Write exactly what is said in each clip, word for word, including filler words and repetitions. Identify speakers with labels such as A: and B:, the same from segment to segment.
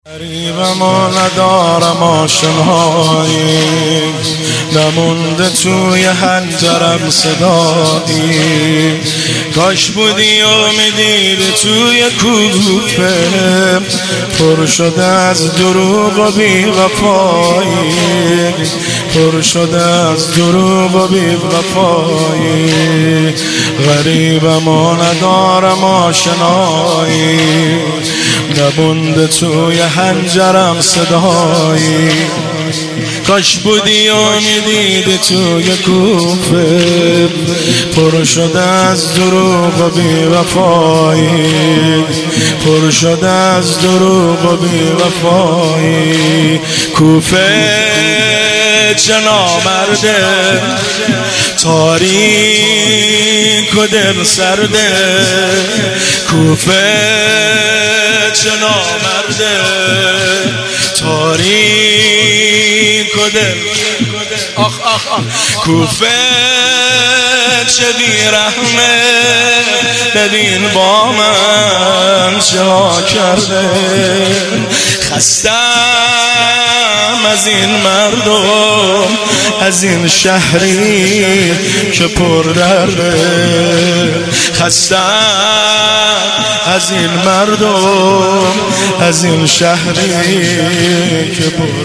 A: غریبم و ندارم آشنایی، نمونده توی حنجرم صدایی. کاش بودی و میدیدی توی کوفه، پر شده از دروغ و بی وفایی، پر شده از دروغ و بی وفایی. غریبم و ندارم آشنایی، نمونده توی حنجرم صدایی. کاش بودی و میدیدی توی کوفه، پر شده از دروغ و بی وفایی، پر شده از دروغ و بی وفایی. کوفه چه نامرده، تاریک و دل سرده. کوفه چه نامرده، تاریک و دل. آخ آخ آخ. کوفه چه بیرحمه، ببین با من چه ها کرده. خستم از این مردم، از این شهری که پر درده. خستم از این مردم، از این شهری که پر.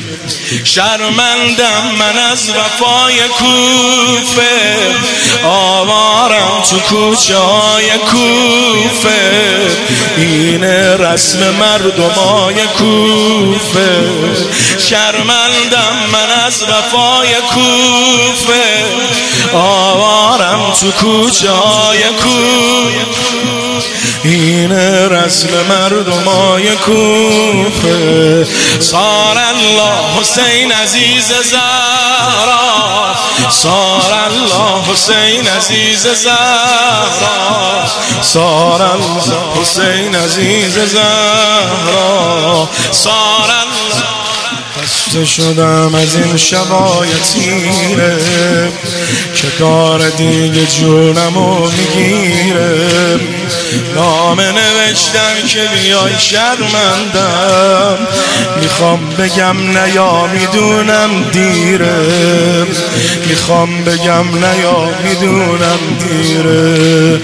A: شرمندم من از وفای کوفه، آوارم تو کوچه های کوفه. این رسم مردمای کوفه. شرمندم من از وفای کوفه، آوارم تو کوچه های کوفه. این رسم مردمای کوفه. صار الله حسین عزیز زهرا، صار الله حسین عزیز زهرا، صار الله حسین عزیز زهرا، صار الله. خسته شدم از این شبای تیره که داره دیگه جونمو میگیره. نامه نوشتم که بیای شرمندم، میخوام بگم نه یا میدونم دیره، میخوام بگم نه یا میدونم دیره.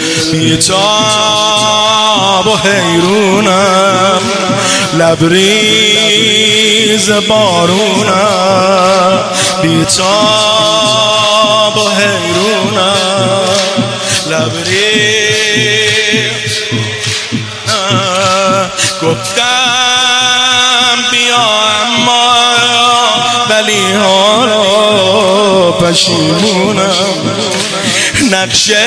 A: بی‌تاب و حیرونم، لبریز بارونم. بی‌تاب و حیرونم، لبریز. گفتم بیا اما ولی حالا پشیمونم. نقشه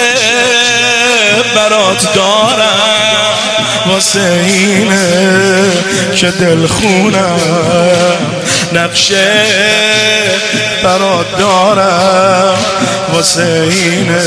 A: برات دارم واسه اینه که دل خونم. نقشه برات دارم واسه اینه.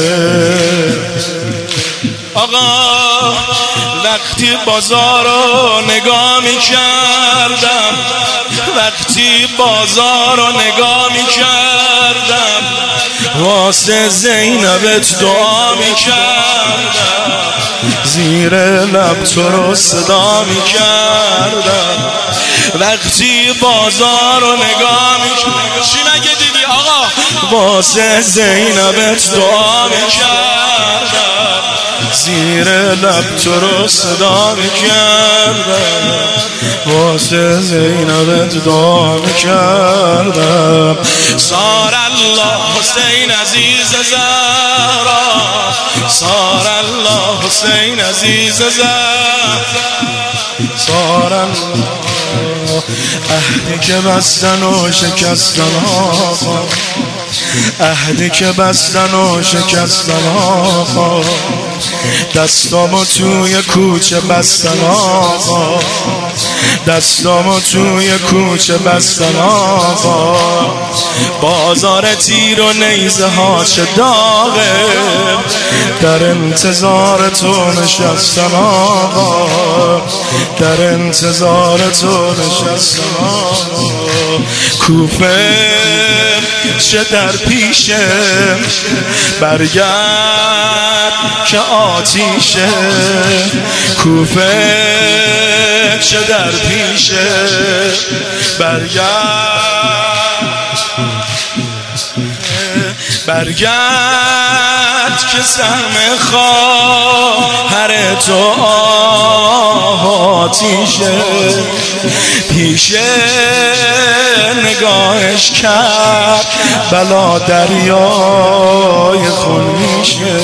A: آقا وقتی بازار رو نگاه می کردم، وقتی بازار رو نگاه می کردم، واسه زینبت دعا می کردم، زیر لب تو رو صدا می کردم. وقتی بازار رو نگاه می کردم، چی نگه دیدی آقا؟ واسه زینبت دعا می کردم، زیر لب تو رو صدا میکردم، واسه زینبت دعا میکردم. صار الله حسین عزیز زهرا، صار الله حسین عزیز زهرا، صار الله. عهدی که بستن و شکستن آقا، عهدی که بستن و شکستن آقا. دستامو توی کوچه بستن آقا، دستامو توی کوچه بستن آقا. بازار تیر و نیزه ها چه داغه، در انتظار تو نشستن آقا، در انتظار تو نشستم کوفه چه در پیشه برگرد که آتیشه کوفه چه در پیشه برگرد برگرد که سهم خواهر تو آتیشه پیشه نگاهش کرد بلا دریای خون میشه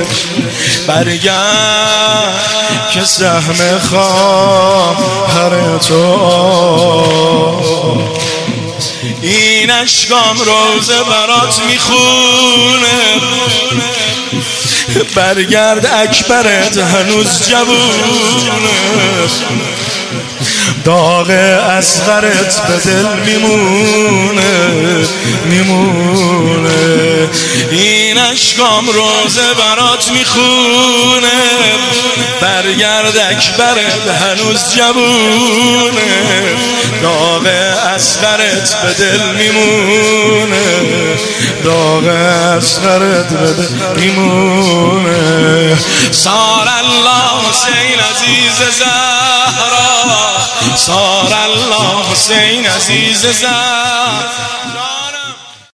A: برگرد که سهم خواهر تو این اشکام روزه برات میخونه برگرد اکبرت هنوز جوونه داغ اصغرت به دل میمونه میمونه این اشکام روزه برات میخونه برگرد اکبرت هنوز جوونه داغ اصغرت به دل میمونه داغ اصغرت به دل میمونه سار الله حسین عزیز زهرا سار الله حسین عزیز زهرا